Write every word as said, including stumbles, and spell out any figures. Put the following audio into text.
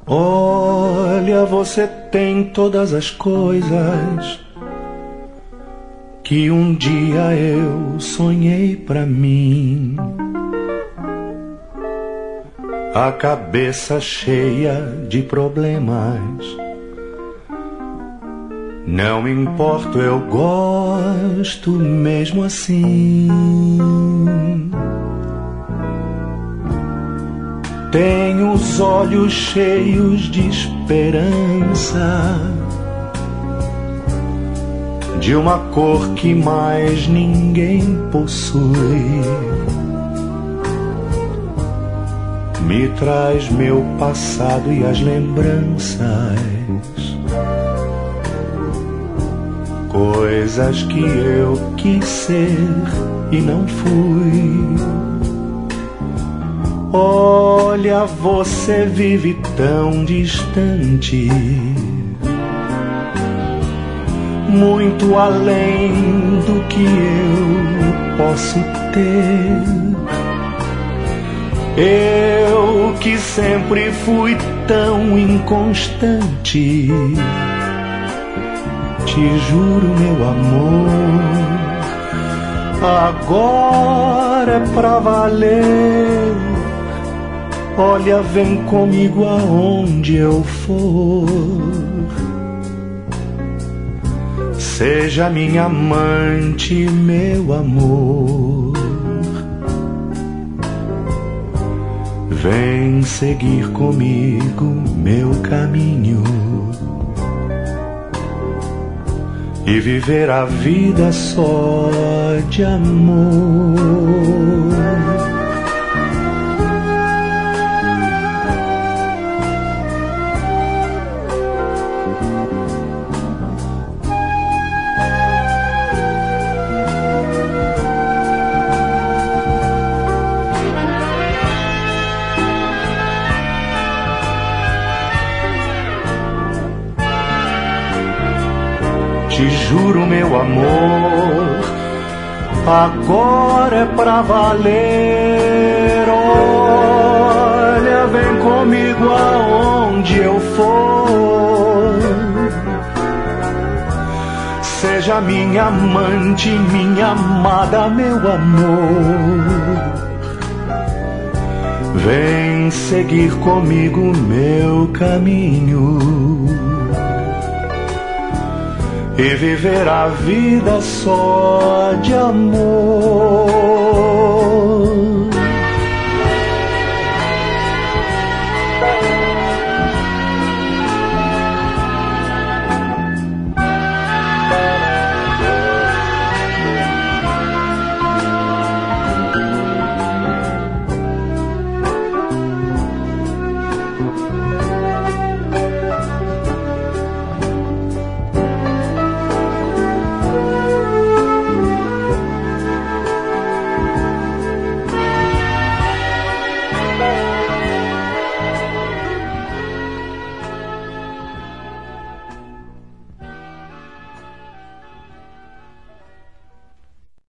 Olha, você tem todas as coisas que um dia eu sonhei pra mim. A cabeça cheia de problemas. Não me importo, eu gosto mesmo assim. Tenho os olhos cheios de esperança, de uma cor que mais ninguém possui. Me traz meu passado e as lembranças, coisas que eu quis ser e não fui. Olha, você vive tão distante, muito além do que eu posso ter. Eu que sempre fui tão inconstante, te juro, meu amor, agora é pra valer. Olha, vem comigo aonde eu for. Seja minha amante, meu amor. Vem seguir comigo meu caminho e viver a vida só de amor. Te juro, meu amor, agora é pra valer. Olha, vem comigo aonde eu for. Seja minha amante, minha amada, meu amor. Vem seguir comigo meu caminho e viver a vida só de amor.